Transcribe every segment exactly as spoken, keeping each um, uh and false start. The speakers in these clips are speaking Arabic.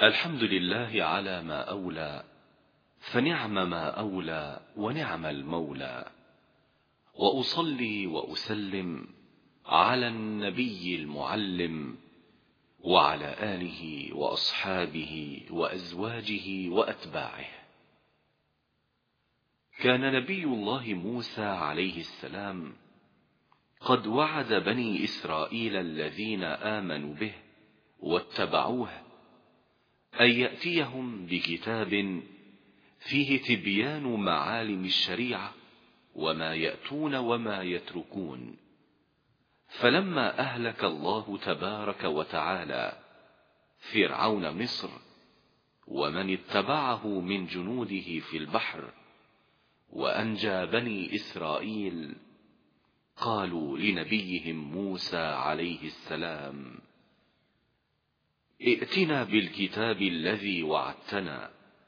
الحمد لله على ما أولى، فنعم ما أولى ونعم المولى. وأصلي وأسلم على النبي المعلم، وعلى آله وأصحابه وأزواجه وأتباعه. كان نبي الله موسى عليه السلام قد وعد بني إسرائيل الذين آمنوا به واتبعوه أن يأتيهم بكتاب فيه تبيان معالم الشريعة وما يأتون وما يتركون. فلما أهلك الله تبارك وتعالى فرعون مصر ومن اتبعه من جنوده في البحر وأنجى بني إسرائيل، قالوا لنبيهم موسى عليه السلام: ائتنا بالكتاب الذي وعدتنا.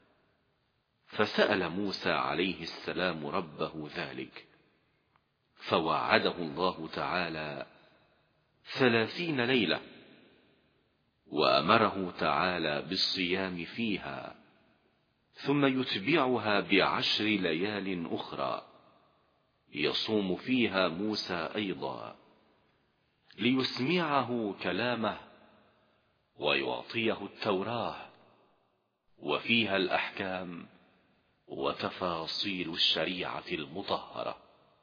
فسأل موسى عليه السلام ربه ذلك، فوعده الله تعالى ثلاثين ليلة، وأمره تعالى بالصيام فيها، ثم يتبعها بعشر ليال أخرى يصوم فيها موسى أيضا، ليسمعه كلامه ويعطيه التوراة وفيها الأحكام وتفاصيل الشريعة المطهرة.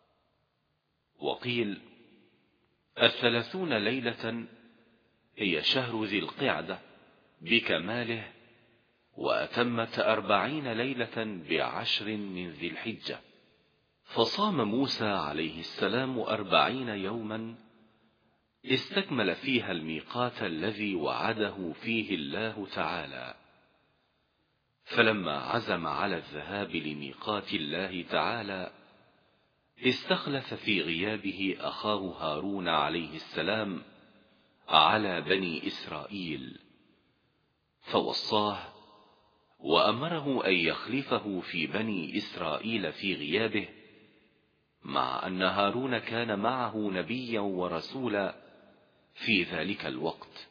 وقيل الثلاثون ليلة هي شهر ذي القعدة بكماله، وأتمت أربعين ليلة بعشر من ذي الحجة. فصام موسى عليه السلام أربعين يوما استكمل فيها الميقات الذي وعده فيه الله تعالى. فلما عزم على الذهاب لميقات الله تعالى استخلف في غيابه أخاه هارون عليه السلام على بني إسرائيل، فوصاه وأمره أن يخلفه في بني إسرائيل في غيابه، مع أن هارون كان معه نبيا ورسولا في ذلك الوقت.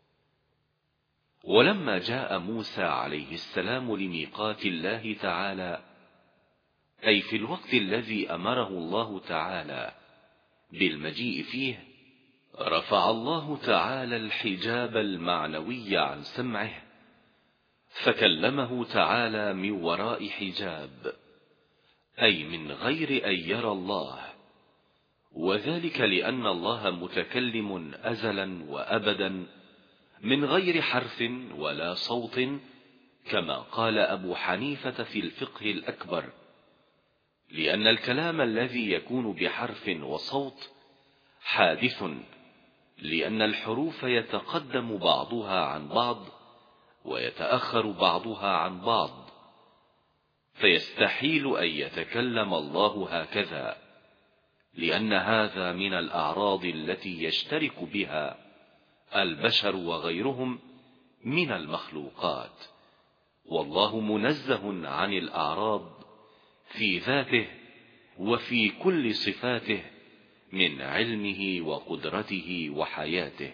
ولما جاء موسى عليه السلام لميقات الله تعالى، أي في الوقت الذي أمره الله تعالى بالمجيء فيه، رفع الله تعالى الحجاب المعنوي عن سمعه، فكلمه تعالى من وراء حجاب، أي من غير أن يرى الله، وذلك لأن الله متكلم أزلا وأبدا من غير حرف ولا صوت، كما قال أبو حنيفة في الفقه الأكبر، لأن الكلام الذي يكون بحرف وصوت حادث، لأن الحروف يتقدم بعضها عن بعض ويتأخر بعضها عن بعض، فيستحيل أن يتكلم الله هكذا، لأن هذا من الأعراض التي يشترك بها البشر وغيرهم من المخلوقات، والله منزه عن الأعراض في ذاته وفي كل صفاته من علمه وقدرته وحياته.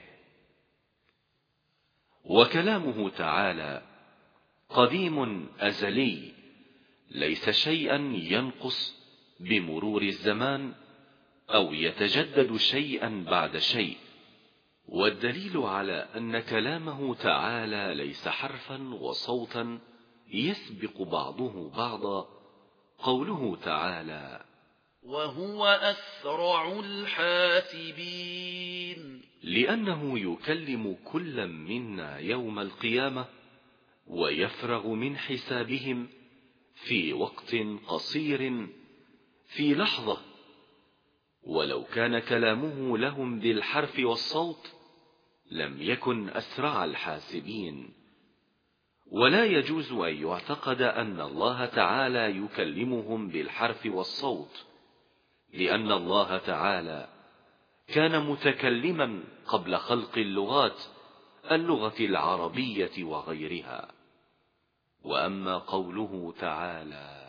وكلامه تعالى قديم أزلي، ليس شيئا ينقص بمرور الزمان أو يتجدد شيئا بعد شيء. والدليل على أن كلامه تعالى ليس حرفا وصوتا يسبق بعضه بعضا قوله تعالى: وهو أسرع الحاسبين، لأنه يكلم كل منا يوم القيامة ويفرغ من حسابهم في وقت قصير، في لحظة. ولو كان كلامه لهم بالحرف والصوت لم يكن أسرع الحاسبين. ولا يجوز أن يعتقد أن الله تعالى يكلمهم بالحرف والصوت، لأن الله تعالى كان متكلما قبل خلق اللغات، اللغة العربية وغيرها. وأما قوله تعالى: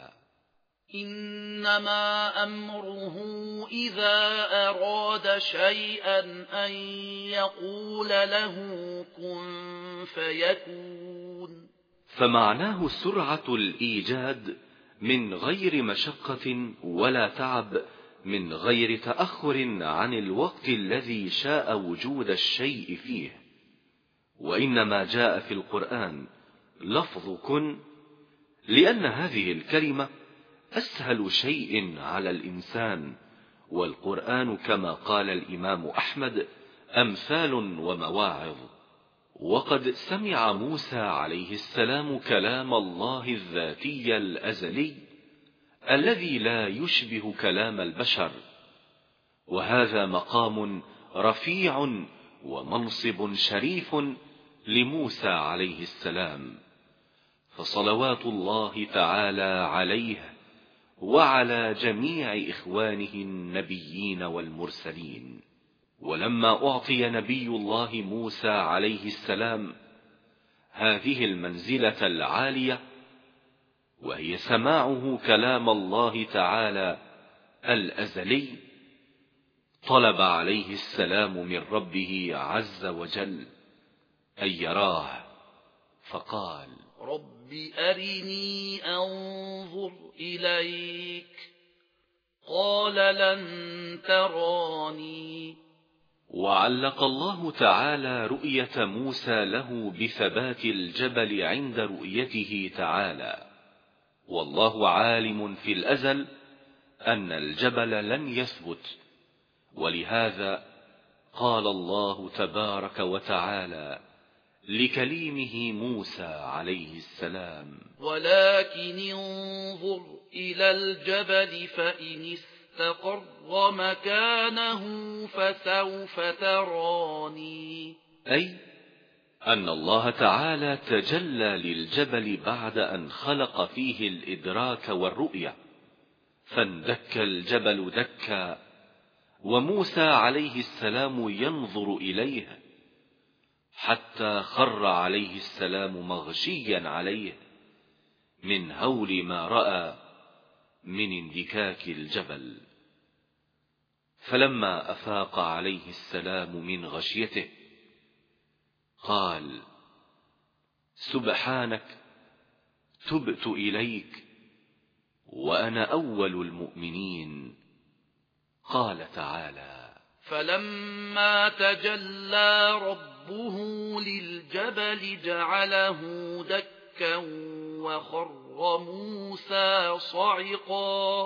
إنما أمره إذا أراد شيئا أن يقول له كن فيكون، فمعناه سرعة الإيجاد من غير مشقة ولا تعب، من غير تأخر عن الوقت الذي شاء وجود الشيء فيه. وإنما جاء في القرآن لفظ كن لأن هذه الكلمة أسهل شيء على الإنسان، والقرآن كما قال الإمام أحمد أمثال ومواعظ. وقد سمع موسى عليه السلام كلام الله الذاتي الأزلي الذي لا يشبه كلام البشر، وهذا مقام رفيع ومنصب شريف لموسى عليه السلام، فصلوات الله تعالى عليه وعلى جميع إخوانه النبيين والمرسلين. ولما أعطي نبي الله موسى عليه السلام هذه المنزلة العالية، وهي سماعه كلام الله تعالى الأزلي، طلب عليه السلام من ربه عز وجل أن يراه، فقال: رب أرني أنظر إليك، قال لن تراني. وعلق الله تعالى رؤية موسى له بثبات الجبل عند رؤيته تعالى، والله عالم في الأزل أن الجبل لن يثبت، ولهذا قال الله تبارك وتعالى لكليمه موسى عليه السلام: ولكن انظر إلى الجبل فإن استقر مكانه فسوف تراني. أي أن الله تعالى تجلى للجبل بعد أن خلق فيه الإدراك والرؤية، فاندك الجبل دكا، وموسى عليه السلام ينظر إليه حتى خر عليه السلام مغشيا عليه من هول ما رأى من اندكاك الجبل. فلما أفاق عليه السلام من غشيته قال: سبحانك تبت إليك وأنا أول المؤمنين. قال تعالى: فلما تجلى ربه للجبل جعله دكا وخر موسى صعقا،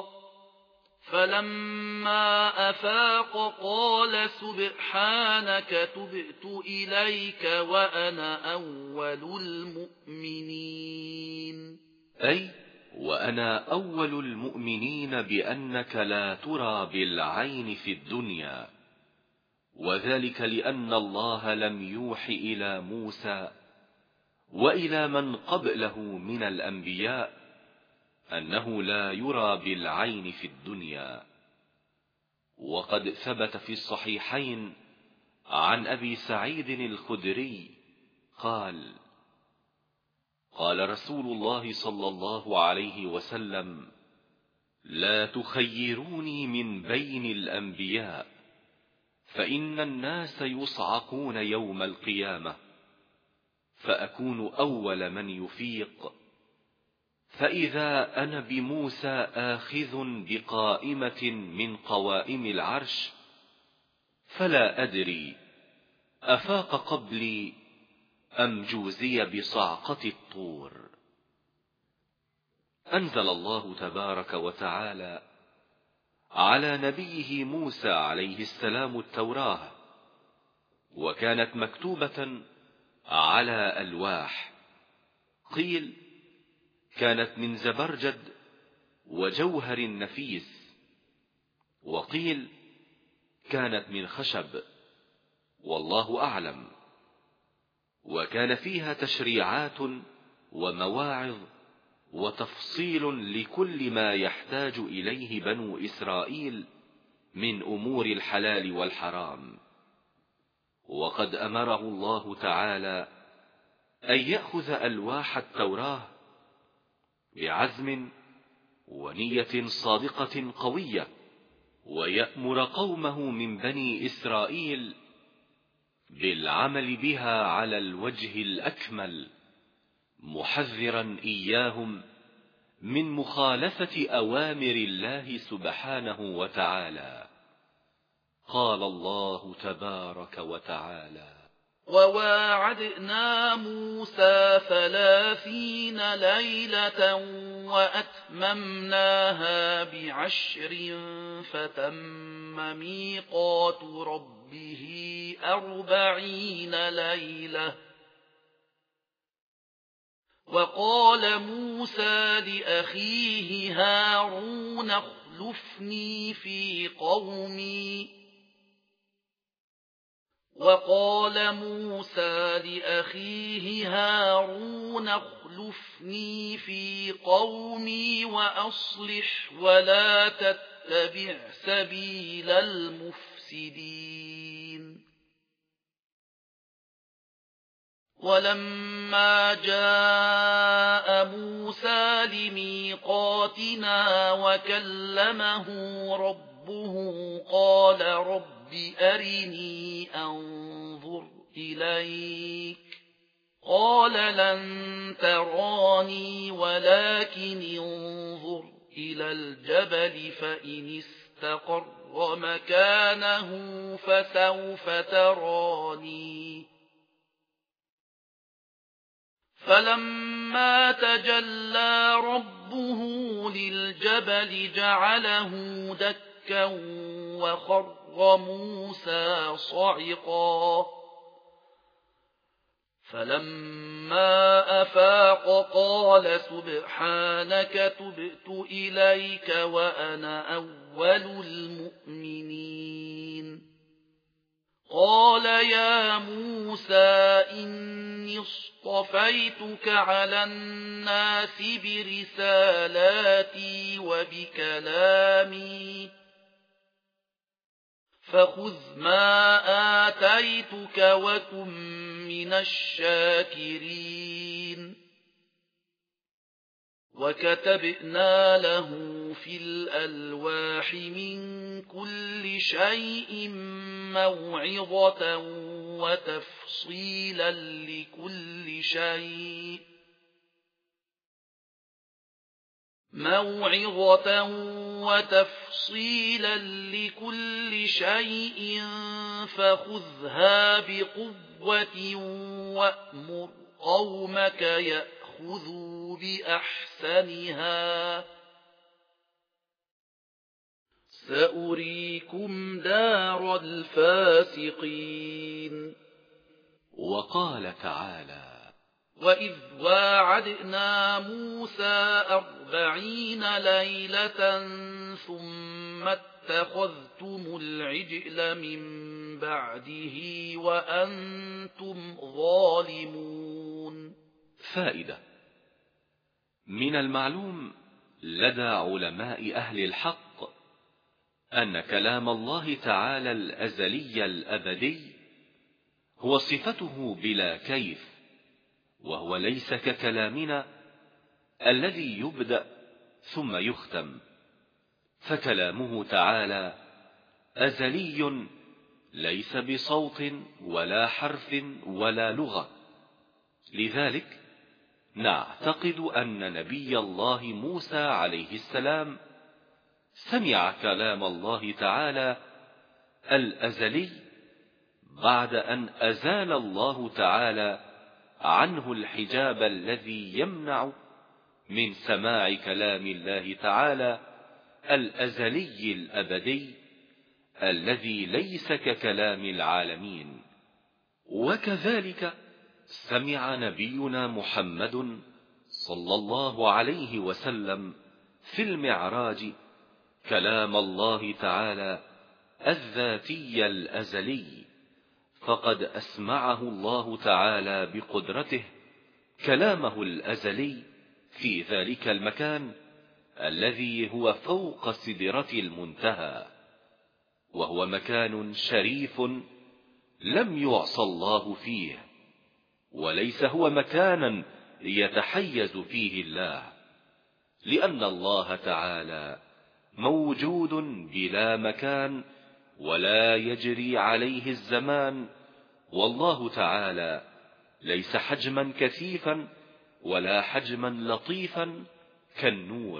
فلما أفاق قال سبحانك تبت إليك وأنا أول المؤمنين. أي وأنا أول المؤمنين بأنك لا ترى بالعين في الدنيا، وذلك لأن الله لم يوح إلى موسى وإلى من قبله من الأنبياء أنه لا يرى بالعين في الدنيا. وقد ثبت في الصحيحين عن أبي سعيد الخدري قال: قال رسول الله صلى الله عليه وسلم: لا تخيروني من بين الأنبياء، فإن الناس يصعقون يوم القيامة، فأكون أول من يفيق، فإذا أنا بموسى آخذ بقائمة من قوائم العرش، فلا أدري أفاق قبلي أم جوزي بصعقة الطور. أنزل الله تبارك وتعالى على نبيه موسى عليه السلام التوراة، وكانت مكتوبة على ألواح، قيل كانت من زبرجد وجوهر نفيس، وقيل كانت من خشب، والله أعلم. وكان فيها تشريعات ومواعظ وتفصيل لكل ما يحتاج إليه بنو إسرائيل من أمور الحلال والحرام. وقد أمره الله تعالى أن يأخذ ألواح التوراة بعزم ونية صادقة قوية، ويأمر قومه من بني إسرائيل بالعمل بها على الوجه الأكمل، محمد محذرا إياهم من مخالفة أوامر الله سبحانه وتعالى. قال الله تبارك وتعالى: وواعدنا موسى ثلاثين ليلة وأتممناها بعشر فتم ميقات ربه أربعين ليلة. وقال موسى لأخيه هارون اخلفني في قومي وقال موسى لأخيه هارون اخلفني في قومي وأصلح ولا تتبع سبيل المفسدين. ولما جاء موسى لميقاتنا وكلمه ربه قال رب أرني أنظر إليك قال لن تراني ولكن انظر إلى الجبل فإن استقر مكانه فسوف تراني. فلما تجلى ربه للجبل جعله دكا وخر موسى صعقا. فلما أفاق قال سبحانك تبت إليك وأنا أول المؤمنين. قال يا موسى إني اصطفيتك على الناس برسالاتي وبكلامي فخذ ما آتيتك وكن من الشاكرين. وكتبنا له في الألواح من كل شيء موعظة وتفصيلا لكل شيء موعظة وتفصيلا لكل شيء فخذها بقوة وأمر قومك يأخذوا بأحسنها سأريكم دار الفاسقين. وقال تعالى: وإذ واعدنا موسى أربعين ليلة ثم اتخذتم العجل من بعده وأنتم ظالمون. فائدة: من المعلوم لدى علماء أهل الحق أن كلام الله تعالى الأزلي الأبدي هو صفته بلا كيف، وهو ليس ككلامنا الذي يبدأ ثم يختم، فكلامه تعالى أزلي ليس بصوت ولا حرف ولا لغة. لذلك نعتقد أن نبي الله موسى عليه السلام سمع كلام الله تعالى الأزلي بعد أن أزال الله تعالى عنه الحجاب الذي يمنع من سماع كلام الله تعالى الأزلي الأبدي الذي ليس ككلام العالمين. وكذلك سمع نبينا محمد صلى الله عليه وسلم في المعراج كلام الله تعالى الذاتي الأزلي، فقد أسمعه الله تعالى بقدرته كلامه الأزلي في ذلك المكان الذي هو فوق سدرة المنتهى، وهو مكان شريف لم يعصى الله فيه، وليس هو مكانا يتحيز فيه الله، لأن الله تعالى موجود بلا مكان ولا يجري عليه الزمان، والله تعالى ليس حجما كثيفا ولا حجما لطيفا كالنور.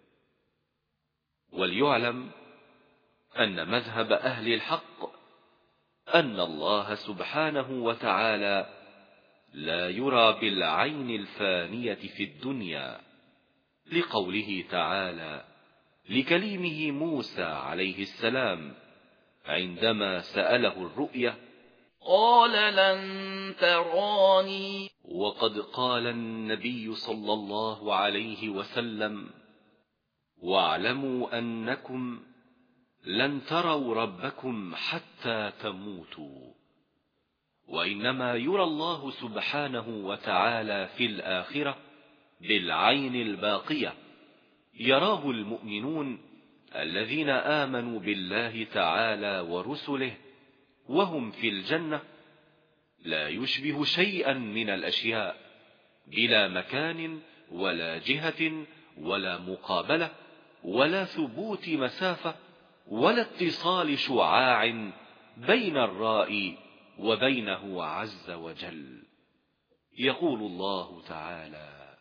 وليعلم أن مذهب أهل الحق أن الله سبحانه وتعالى لا يرى بالعين الفانية في الدنيا، لقوله تعالى لكليمه موسى عليه السلام عندما سأله الرؤية: قال لن تراني. وقد قال النبي صلى الله عليه وسلم: واعلموا أنكم لن تروا ربكم حتى تموتوا. وإنما يرى الله سبحانه وتعالى في الآخرة بالعين الباقية، يراه المؤمنون الذين آمنوا بالله تعالى ورسله وهم في الجنة، لا يشبه شيئا من الأشياء، بلا مكان ولا جهة ولا مقابلة ولا ثبوت مسافة ولا اتصال شعاع بين الرائي وبينه عز وجل. يقول الله تعالى: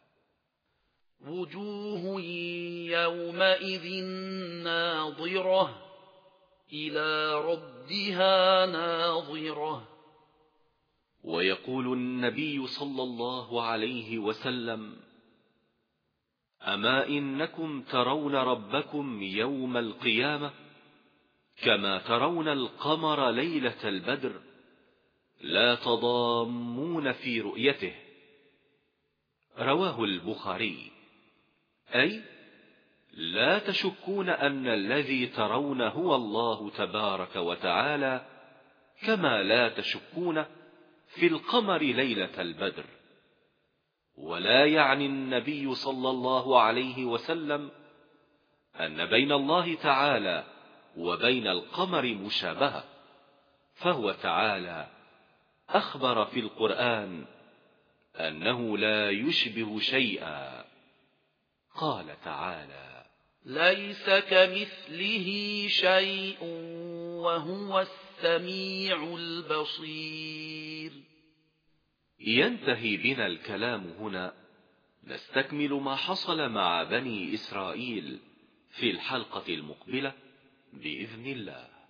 وجوه يومئذ ناظرة إلى ربها ناظرة. ويقول النبي صلى الله عليه وسلم: أما إنكم ترون ربكم يوم القيامة كما ترون القمر ليلة البدر، لا تضامون في رؤيته. رواه البخاري. أي لا تشكون أن الذي ترون هو الله تبارك وتعالى، كما لا تشكون في القمر ليلة البدر. ولا يعني النبي صلى الله عليه وسلم أن بين الله تعالى وبين القمر مشابهة، فهو تعالى أخبر في القرآن أنه لا يشبه شيئا. قال تعالى: ليس كمثله شيء وهو السميع البصير. ينتهي بنا الكلام هنا، نستكمل ما حصل مع بني إسرائيل في الحلقة المقبلة بإذن الله.